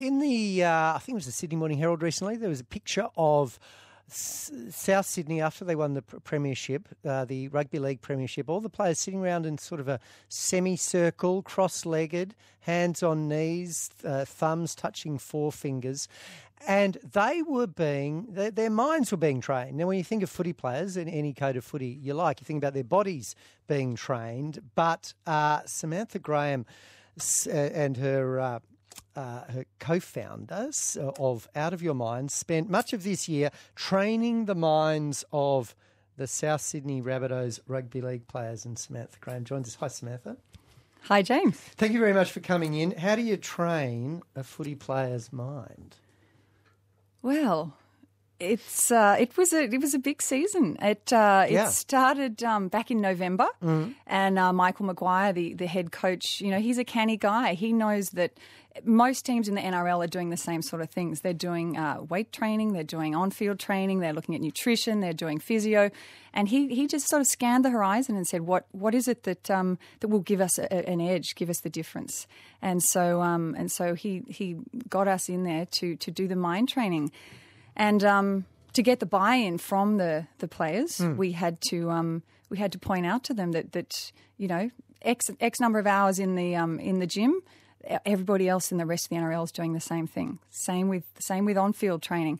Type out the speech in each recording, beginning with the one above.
In the, I think it was the Sydney Morning Herald recently, there was a picture of South Sydney after they won the premiership, the rugby league premiership, all the players sitting around in sort of a semicircle, cross-legged, hands on knees, thumbs touching forefingers. And they were their minds were being trained. Now, when you think of footy players, in any code of footy you like, you think about their bodies being trained. But Samantha Graham and her co-founders of Out of Your Mind spent much of this year training the minds of the South Sydney Rabbitohs rugby league players, and Samantha Graham joins us. Hi, Samantha. Hi, James. Thank you very much for coming in. How do you train a footy player's mind? Well, it was a big season. It started back in November, and Michael Maguire, the head coach, he's a canny guy. He knows that most teams in the NRL are doing the same sort of things. They're doing weight training, they're doing on-field training, they're looking at nutrition, they're doing physio, and he just sort of scanned the horizon and said, what is it that will give us an edge, give us the difference? And so he got us in there to do the mind training. And to get the buy-in from the players, we had to point out to them that X number of hours in the gym, everybody else in the rest of the NRL is doing the same thing. Same with on-field training.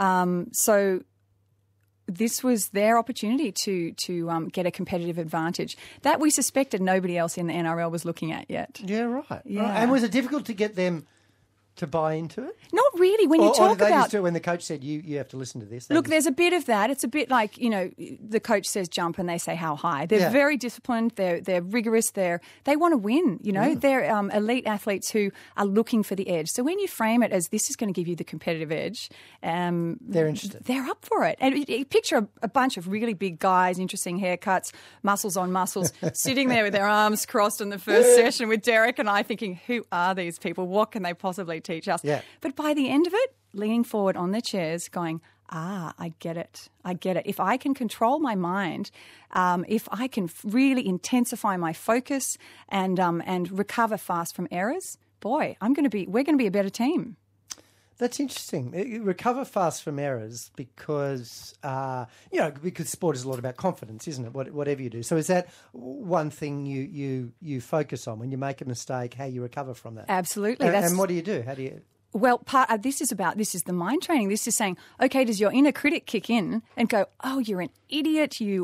So this was their opportunity to get a competitive advantage that we suspected nobody else in the NRL was looking at yet. Yeah, right. Yeah. Right. And was it difficult to get them to buy into it? Not really. When you talk or did they about... just do it when the coach said, you have to listen to this? There's a bit of that. It's a bit like, the coach says jump and they say how high. They're very disciplined. They're rigorous. They want to win, They're elite athletes who are looking for the edge. So when you frame it as this is going to give you the competitive edge, they're interested. They're up for it. And you picture a bunch of really big guys, interesting haircuts, muscles on muscles, sitting there with their arms crossed in the first session with Derek and I thinking, who are these people? What can they possibly teach us? Yeah. But by the end of it, leaning forward on their chairs going, I get it. If I can control my mind, if I can really intensify my focus and recover fast from errors, boy, we're going to be a better team. That's interesting. You recover fast from errors because, because sport is a lot about confidence, isn't it? Whatever you do. So is that one thing you focus on when you make a mistake, how you recover from that? Absolutely. And what do you do? How do you... Well, this is the mind training. This is saying, okay, does your inner critic kick in and go, oh, you're an idiot. You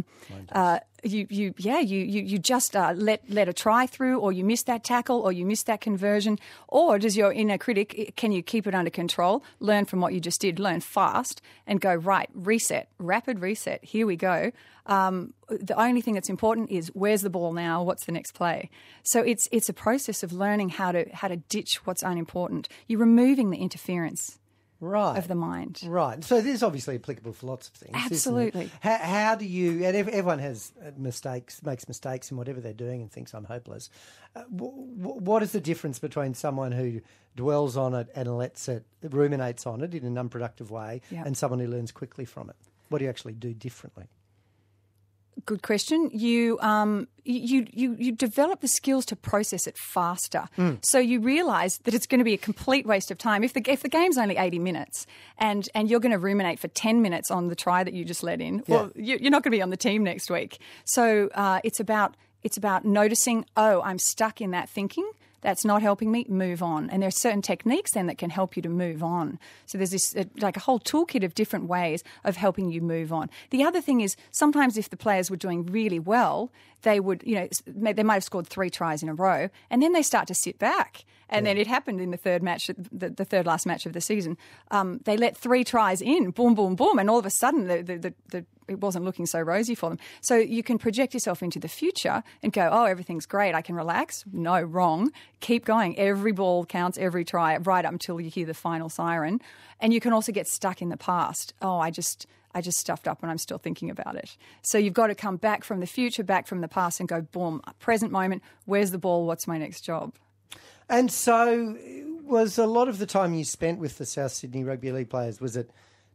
just let a try through, or you missed that tackle, or you missed that conversion, or does your inner critic, can you keep it under control, learn from what you just did, learn fast, and go right, reset, rapid reset. Here we go. The only thing that's important is where's the ball now? What's the next play? So it's a process of learning how to ditch what's unimportant. You're removing the interference. Right. Of the mind. Right. So this is obviously applicable for lots of things. Absolutely. How do you, and everyone has makes mistakes in whatever they're doing and thinks I'm hopeless. What is the difference between someone who dwells on it and ruminates on it in an unproductive way and someone who learns quickly from it? What do you actually do differently? Good question. You develop the skills to process it faster. So you realise that it's going to be a complete waste of time. If the game's only 80 minutes and you're going to ruminate for 10 minutes on the try that you just let in, well, you're not going to be on the team next week. So it's about noticing, I'm stuck in that thinking. That's not helping me, move on. And there are certain techniques then that can help you to move on. So there's this like a whole toolkit of different ways of helping you move on. The other thing is sometimes if the players were doing really well, they would, they might have scored 3 tries in a row, and then they start to sit back. And then it happened in the third match, the third last match of the season. They let 3 tries in, boom, boom, boom, and all of a sudden it wasn't looking so rosy for them. So you can project yourself into the future and go, oh, everything's great, I can relax. No, wrong. Keep going. Every ball counts, every try, right up until you hear the final siren. And you can also get stuck in the past. Oh, I just stuffed up and I'm still thinking about it. So you've got to come back from the future, back from the past and go, boom, present moment, where's the ball, what's my next job? And so was a lot of the time you spent with the South Sydney Rugby League players, was it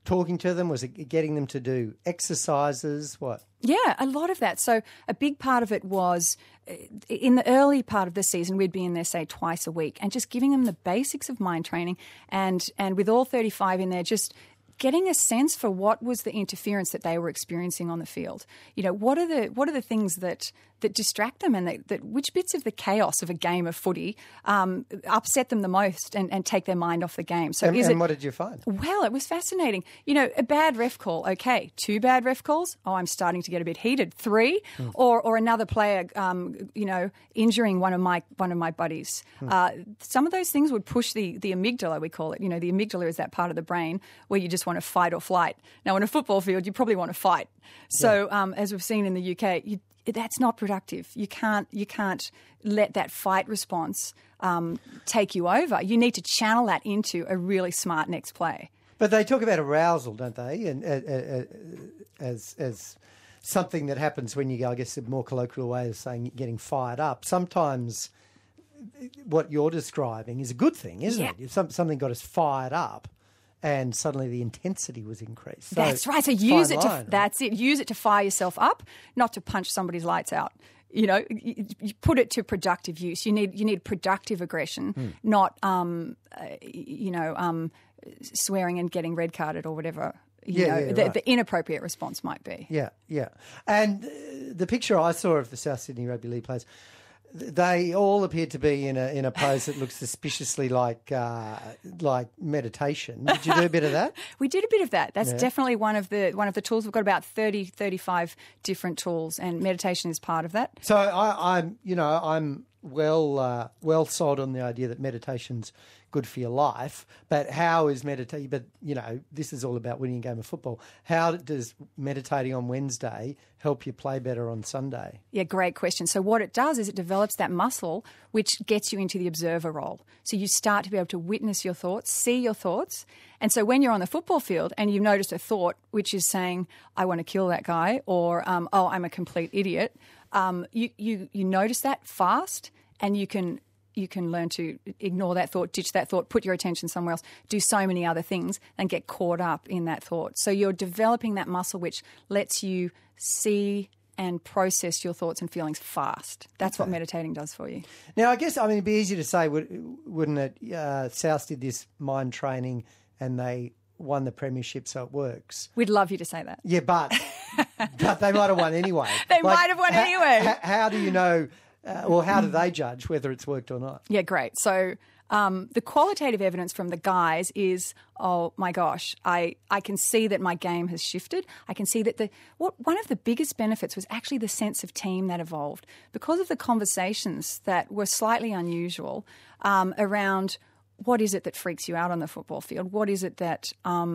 talking to them? Was it getting them to do exercises? What? Yeah, a lot of that. So a big part of it was in the early part of the season, we'd be in there, say, twice a week and just giving them the basics of mind training and with all 35 in there, just getting a sense for what was the interference that they were experiencing on the field. You know, what are the things that distract them and that which bits of the chaos of a game of footy upset them the most and take their mind off the game. So and what did you find? Well, it was fascinating. You know, a bad ref call, okay. 2 bad ref calls, oh, I'm starting to get a bit heated. 3, or another player, injuring one of my buddies. Some of those things would push the amygdala, we call it. You know, the amygdala is that part of the brain where you just want to fight or flight. Now, on a football field, you probably want to fight. So, as we've seen in the UK, that's not productive. You can't let that fight response take you over. You need to channel that into a really smart next play. But they talk about arousal, don't they? And as something that happens when you go, I guess, a more colloquial way of saying getting fired up. Sometimes what you're describing is a good thing, isn't it? If something got us fired up, and suddenly the intensity was increased. So that's right. So use it Use it to fire yourself up, not to punch somebody's lights out. You know, you put it to productive use. You need productive aggression, not swearing and getting red carded or whatever. The inappropriate response might be. Yeah, yeah. And the picture I saw of the South Sydney Rugby League players, they all appeared to be in a pose that looks suspiciously like meditation. Did you do a bit of that? We did a bit of that. That's definitely one of the tools. We've got about 30, 35 different tools, and meditation is part of that. So I'm well sold on the idea that meditation's good for your life, but how is meditation? But this is all about winning a game of football. How does meditating on Wednesday help you play better on Sunday? Yeah, great question. So what it does is it develops that muscle which gets you into the observer role. So you start to be able to witness your thoughts, see your thoughts, and so when you're on the football field and you've noticed a thought which is saying, "I want to kill that guy," or "Oh, I'm a complete idiot," you notice that fast, and you can learn to ignore that thought, ditch that thought, put your attention somewhere else, do so many other things and get caught up in that thought. So you're developing that muscle which lets you see and process your thoughts and feelings fast. That's what meditating does for you. Now, I guess, it'd be easy to say, wouldn't it, South did this mind training and they won the premiership, so it works. We'd love you to say that. Yeah, but they might have won anyway. They might have won anyway. How do you know... how do they judge whether it's worked or not? Yeah, great. So the qualitative evidence from the guys is, oh my gosh, I can see that my game has shifted. I can see that one of the biggest benefits was actually the sense of team that evolved because of the conversations that were slightly unusual around what is it that freaks you out on the football field? What is it that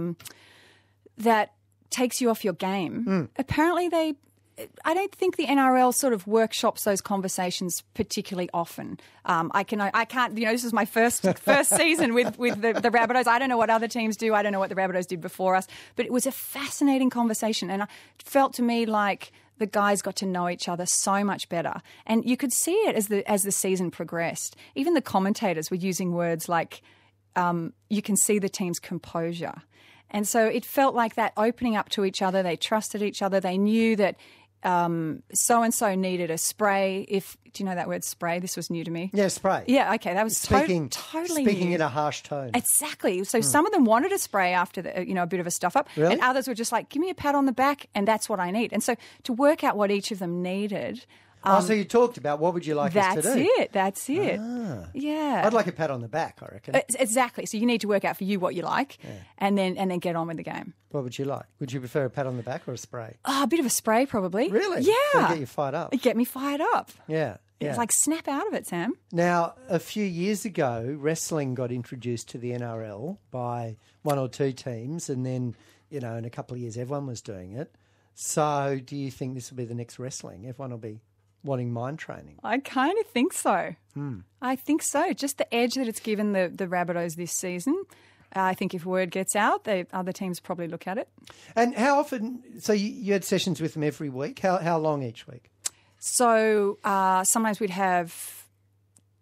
that takes you off your game? Apparently I don't think the NRL sort of workshops those conversations particularly often. I can't. This is my first season with the Rabbitohs. I don't know what other teams do. I don't know what the Rabbitohs did before us. But it was a fascinating conversation, and it felt to me like the guys got to know each other so much better. And you could see it as the season progressed. Even the commentators were using words like, "You can see the team's composure," and so it felt like that opening up to each other. They trusted each other. They knew that. So-and-so needed a spray. Do you know that word spray? This was new to me. Yeah, spray. Yeah, okay. That was totally speaking new. In a harsh tone. Exactly. So some of them wanted a spray after a bit of a stuff up. Really? And others were just like, give me a pat on the back and that's what I need. And so to work out what each of them needed... so you talked about what would you like us to do? That's it. Yeah. I'd like a pat on the back, I reckon. Exactly. So you need to work out for you what you like and then get on with the game. What would you like? Would you prefer a pat on the back or a spray? Oh, a bit of a spray probably. Really? Yeah. It'll get you fired up. It'd get me fired up. Yeah. It's like snap out of it, Sam. Now, a few years ago, wrestling got introduced to the NRL by one or two teams and then, in a couple of years everyone was doing it. So do you think this will be the next wrestling? Everyone will be wanting mind training? I kind of think so. I think so. Just the edge that it's given the Rabbitohs this season. I think if word gets out, other teams probably look at it. And how often? So you had sessions with them every week. How long each week? So sometimes we'd have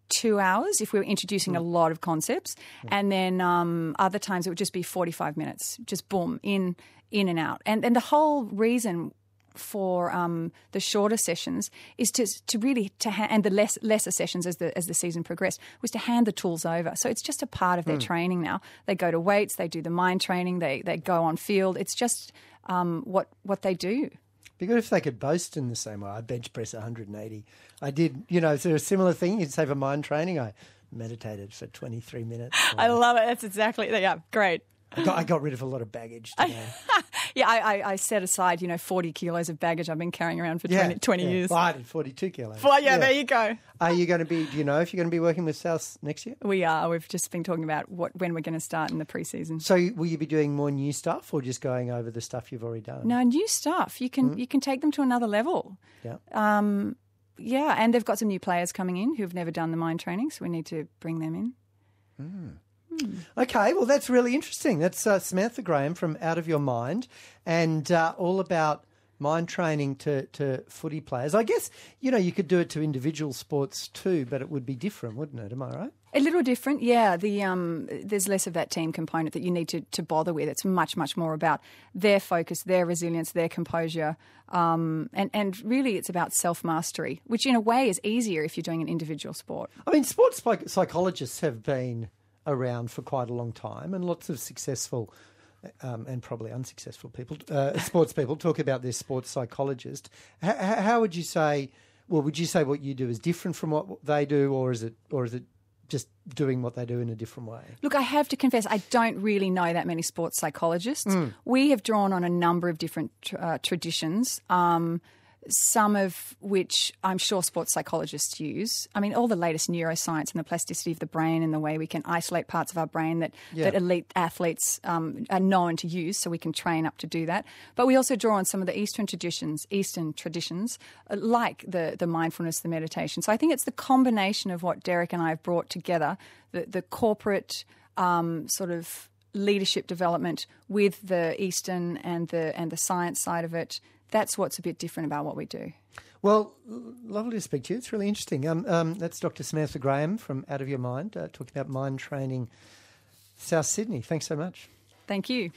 2 hours if we were introducing a lot of concepts. And then other times it would just be 45 minutes, just boom, in and out. And the whole reason for the shorter sessions is to really and the lesser sessions as the season progressed was to hand the tools over. So it's just a part of their training now. They go to weights, they do the mind training, they go on field. It's just what they do. Be good if they could boast in the same way. I bench press 180. I did, is there a similar thing? You'd say for mind training, I meditated for 23 minutes. I love it. That's exactly, great. I got rid of a lot of baggage today. I set aside, 40 kilos of baggage I've been carrying around for 20 years. Well, I did 42 kilos. Well, there you go. Are you going to be, do you know if you're going to be working with South next year? We are. We've just been talking about when we're going to start in the pre-season. So will you be doing more new stuff or just going over the stuff you've already done? No, new stuff. You can take them to another level. Yeah. And they've got some new players coming in who've never done the mind training, so we need to bring them in. Okay, well, that's really interesting. That's Samantha Graham from Out of Your Mind, and all about mind training to footy players. I guess, you could do it to individual sports too, but it would be different, wouldn't it? Am I right? A little different, yeah. There's less of that team component that you need to bother with. It's much, much more about their focus, their resilience, their composure, and really it's about self-mastery, which in a way is easier if you're doing an individual sport. I mean, sports psychologists have been around for quite a long time, and lots of successful and probably unsuccessful people, sports people, talk about their sports psychologist. How would you say? Well, would you say what you do is different from what they do, or is it just doing what they do in a different way? Look, I have to confess, I don't really know that many sports psychologists. We have drawn on a number of different traditions. Some of which I'm sure sports psychologists use. I mean, all the latest neuroscience and the plasticity of the brain and the way we can isolate parts of our brain that elite athletes are known to use, so we can train up to do that. But we also draw on some of the Eastern traditions, like the mindfulness, the meditation. So I think it's the combination of what Derek and I have brought together, the corporate sort of leadership development with the Eastern and the science side of it. That's what's a bit different about what we do. Well, lovely to speak to you. It's really interesting. That's Dr. Samantha Graham from Out of Your Mind, talking about mind training, South Sydney. Thanks so much. Thank you.